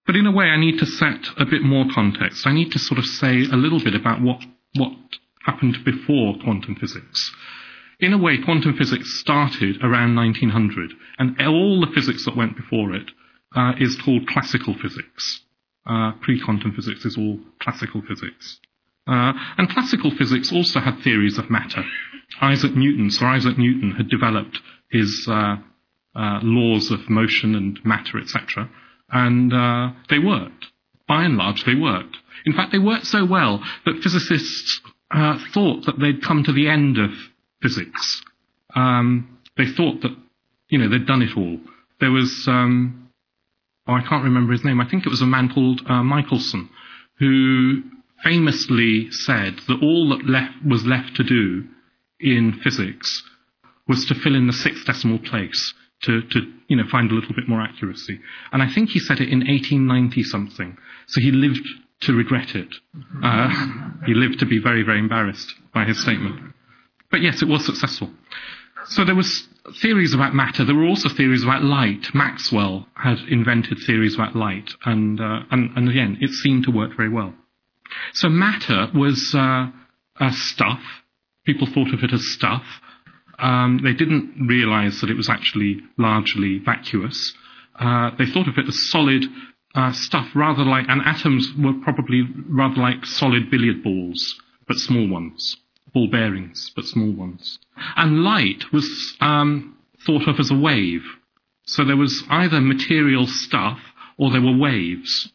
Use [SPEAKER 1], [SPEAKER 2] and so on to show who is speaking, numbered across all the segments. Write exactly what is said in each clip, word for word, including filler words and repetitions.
[SPEAKER 1] But in a way, I need to set a bit more context. I need to sort of say a little bit about what, what happened before quantum physics. In a way, quantum physics started around nineteen hundred, and all the physics that went before it uh, is called classical physics. Uh, pre-quantum physics is all classical physics. Uh, and classical physics also had theories of matter. Isaac Newton, Sir Isaac Newton, had developed his uh, uh, laws of motion and matter, et cetera, and uh, they worked. By and large, they worked. In fact, they worked so well that physicists uh, thought that they'd come to the end of physics. Um, they thought that, you know, they'd done it all. There was, um, oh, I can't remember his name. I think it was a man called uh, Michelson, who famously said that all that left was left to do in physics was to fill in the sixth decimal place, to, to you know, find a little bit more accuracy. And I think he said it in eighteen ninety something. So he lived to regret it. Uh, he lived to be very, very embarrassed by his statement. But yes, it was successful. So there was theories about matter. There were also theories about light. Maxwell had invented theories about light, and uh, and, and again, it seemed to work very well. So matter was uh, uh, stuff. People thought of it as stuff. Um, they didn't realize that it was actually largely vacuous. Uh, they thought of it as solid uh, stuff, rather like, and atoms were probably rather like solid billiard balls, but small ones. Ball bearings, but small ones. And light was um, thought of as a wave. So there was either material stuff or there were waves.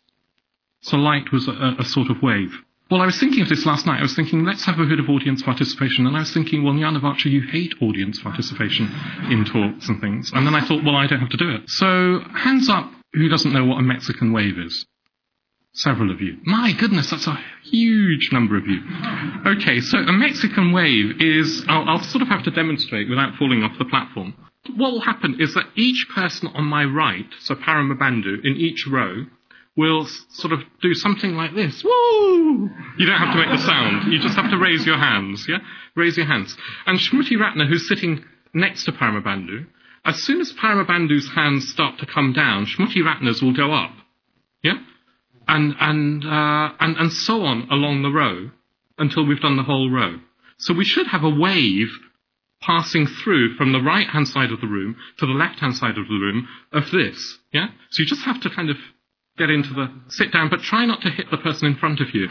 [SPEAKER 1] So light was a, a sort of wave. Well, I was thinking of this last night. I was thinking, let's have a bit of audience participation. And I was thinking, well, Jana Varcher, you hate audience participation in talks and things. And then I thought, well, I don't have to do it. So hands up who doesn't know what a Mexican wave is. Several of you. My goodness, that's a huge number of you. Okay, so a Mexican wave is, I'll, I'll sort of have to demonstrate without falling off the platform. What will happen is that each person on my right, so Paramabandhu, in each row, will sort of do something like this. Woo! You don't have to make the sound. You just have to raise your hands, yeah? Raise your hands. And Shruti Ratner, who's sitting next to Paramabandhu, as soon as Paramabandhu's hands start to come down, Shruti Ratner's will go up, yeah? And and, uh, and and so on along the row until we've done the whole row. So we should have a wave passing through from the right-hand side of the room to the left-hand side of the room of this, yeah? So you just have to kind of get into the sit down, but try not to hit the person in front of you,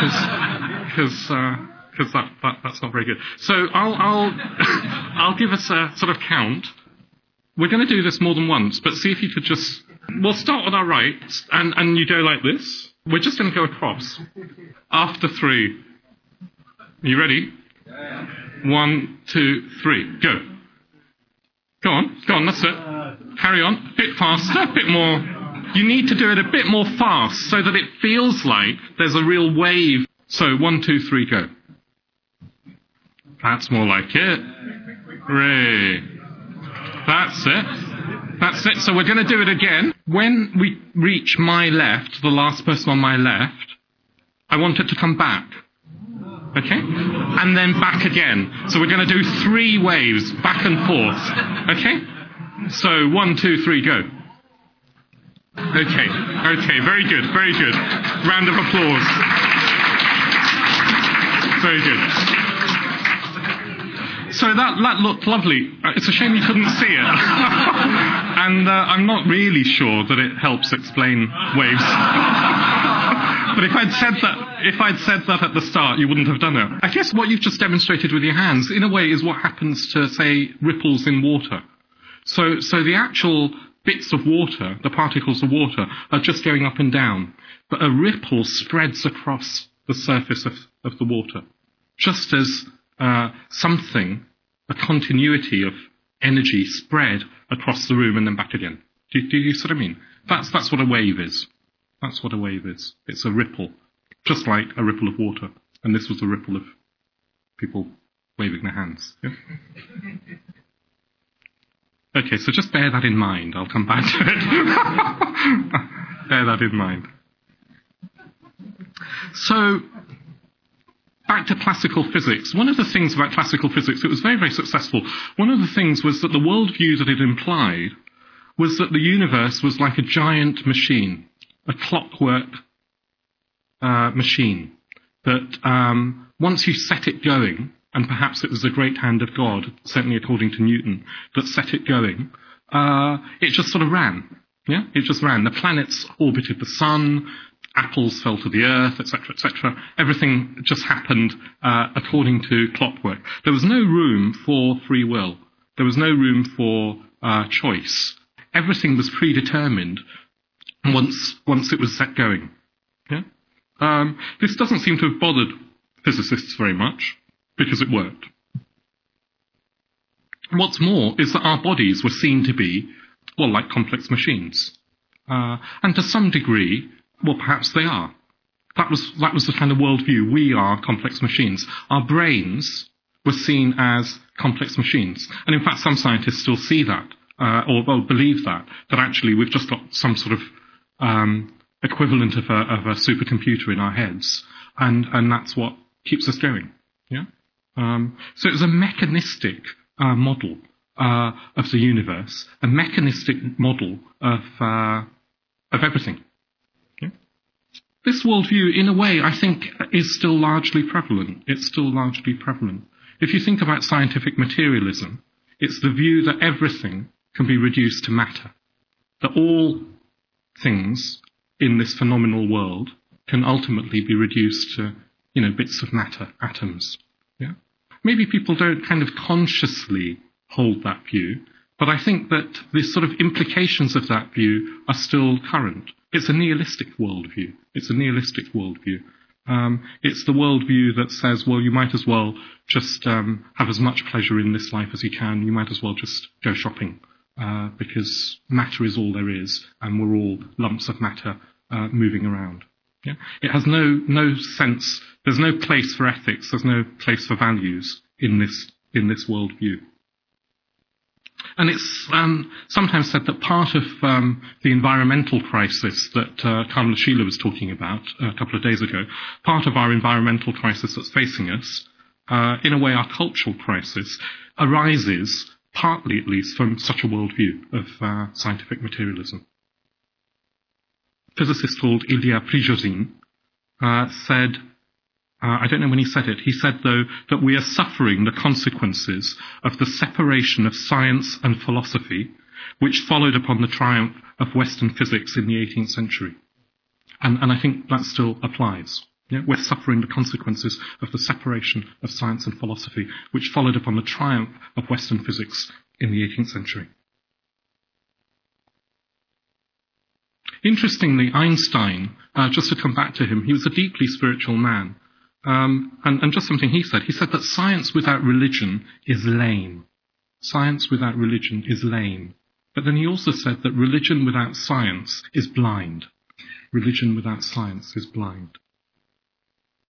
[SPEAKER 1] because uh, that, that that's not very good. So I'll I'll I'll give us a sort of count. We're going to do this more than once, but see if you could just. We'll start on our right, and and you go like this. We're just going to go across. After three, are you ready? Yeah. One, two, three, go. Go on, go on. That's it. Carry on. A bit faster, a bit more. You need to do it a bit more fast so that it feels like there's a real wave. So, one, two, three, go. That's more like it. Hooray. That's it. That's it. So we're going to do it again. When we reach my left, the last person on my left, I want it to come back. Okay? And then back again. So we're going to do three waves, back and forth. Okay? So, one, two, three, go. Okay, okay, very good, very good. Round of applause. Very good. So that, that looked lovely. It's a shame you couldn't see it. And uh, I'm not really sure that it helps explain waves. But if I'd said that, if I'd said that at the start, you wouldn't have done it. I guess what you've just demonstrated with your hands, in a way, is what happens to, say, ripples in water. So, so the actual bits of water, the particles of water, are just going up and down. But a ripple spreads across the surface of, of the water. Just as uh, something, a continuity of energy spread across the room and then back again. Do, do you see what I mean? That's, that's what a wave is. That's what a wave is. It's a ripple, just like a ripple of water. And this was a ripple of people waving their hands. Yeah? Okay, so just bear that in mind. I'll come back to it. Bear that in mind. So, back to classical physics. One of the things about classical physics, it was very, very successful. One of the things was that the worldview that it implied was that the universe was like a giant machine. a clockwork uh, machine that um, once you set it going, and perhaps it was the great hand of God, certainly according to Newton, that set it going, uh, it just sort of ran. Yeah, it just ran. The planets orbited the sun, apples fell to the earth, et cetera, et cetera. Everything just happened uh, according to clockwork. There was no room for free will. There was no room for uh, choice. Everything was predetermined once once it was set going. Yeah? Um, this doesn't seem to have bothered physicists very much, because it worked. What's more is that our bodies were seen to be, well, like complex machines. Uh, and to some degree, well, perhaps they are. That was, that was the kind of worldview. We are complex machines. Our brains were seen as complex machines. And in fact, some scientists still see that, uh, or well, believe that, that actually we've just got some sort of um, equivalent of a, of a supercomputer in our heads. And, and that's what keeps us going. Yeah? Um, so it was a mechanistic uh, model uh, of the universe, a mechanistic model of uh, of everything. Yeah? This worldview, in a way, I think, is still largely prevalent. It's still largely prevalent. If you think about scientific materialism, it's the view that everything can be reduced to matter, that all things in this phenomenal world can ultimately be reduced to, you know, bits of matter, atoms. Yeah? Maybe people don't kind of consciously hold that view, but I think that the sort of implications of that view are still current. It's a nihilistic worldview. It's a nihilistic worldview. Um, it's the worldview that says, well, you might as well just um, have as much pleasure in this life as you can. You might as well just go shopping, uh, because matter is all there is, and we're all lumps of matter uh, moving around. Yeah? It has no no sense. There's no place for ethics. There's no place for values in this in this worldview. And it's um, sometimes said that part of um, the environmental crisis that uh, Kamala Sheila was talking about a couple of days ago, part of our environmental crisis that's facing us, uh, in a way our cultural crisis, arises, partly at least, from such a worldview of uh, scientific materialism. A physicist called Ilya Prigozhin uh, said, Uh, I don't know when he said it. He said, though, that we are suffering the consequences of the separation of science and philosophy, which followed upon the triumph of Western physics in the eighteenth century. And, and I think that still applies. Yeah? We're suffering the consequences of the separation of science and philosophy, which followed upon the triumph of Western physics in the eighteenth century. Interestingly, Einstein, uh, just to come back to him, he was a deeply spiritual man. Um, and, and just something he said. He said that science without religion is lame. Science without religion is lame. But then he also said that religion without science is blind. Religion without science is blind.